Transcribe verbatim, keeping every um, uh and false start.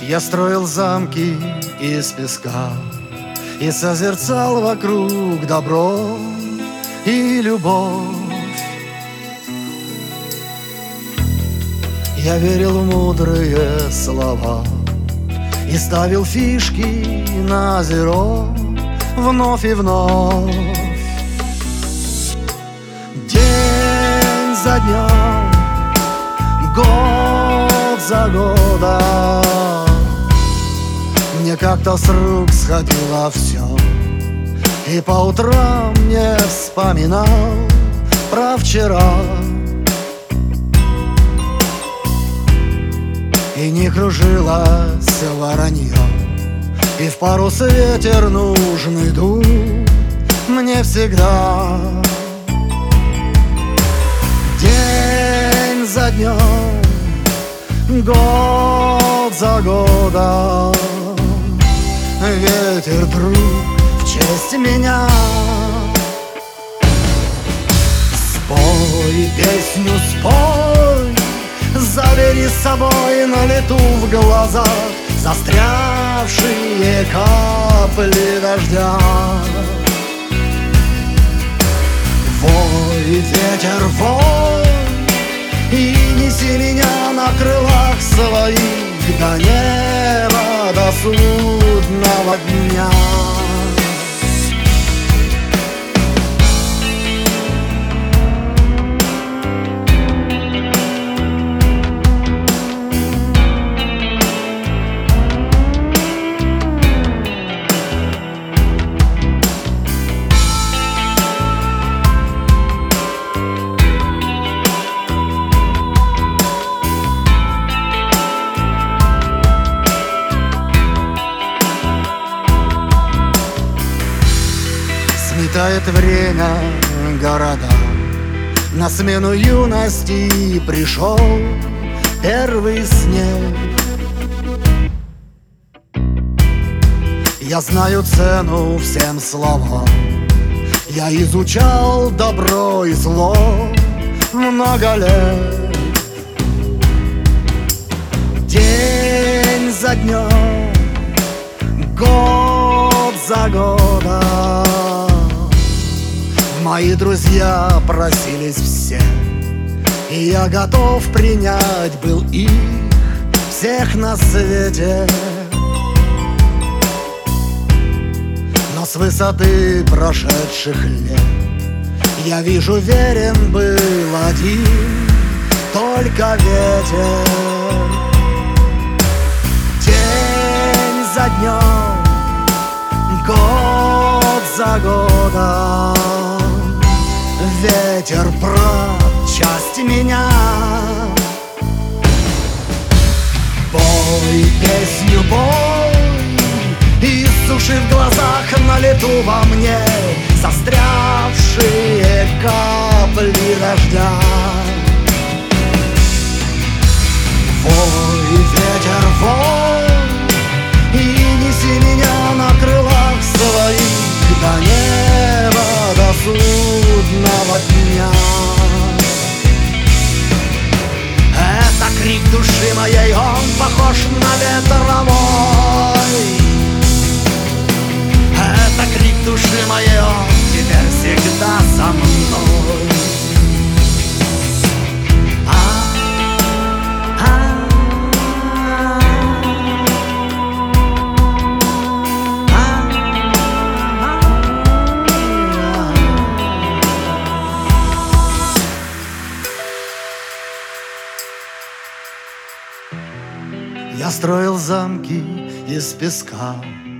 Я строил замки из песка и созерцал вокруг добро и любовь. Я верил в мудрые слова и ставил фишки на зеро вновь и вновь. День за днем, год за годом, мне как-то с рук сходило все, и по утрам не вспоминал про вчера. И не кружилось воронье, и в парус ветер нужный дул мне всегда. День за днем, год за годом, ветер друг в честь меня. Спой песню, спой, забери с собой на лету в глазах застрявшие капли дождя. Вой, ветер, вой, и неси меня на крылах своих до неба, до судного дня. Сметает время города, на смену юности пришел первый снег. Я знаю цену всем словам, я изучал добро и зло много лет. День за днем, год за годом, мои друзья просились все, и я готов принять был их всех на свете. Но с высоты прошедших лет я вижу, верен был один только ветер. День за днем, год за годом, ветер прав, часть меня. Пой песню, пой, и суши в глазах на лету во мне застрявшие капли дождя. Вой, ветер, вой, и неси меня на крылах своих до неба, до судного дня. Это крик души моей, он похож на ветровой. Это крик души моей, он теперь всегда со мной. Я строил замки из песка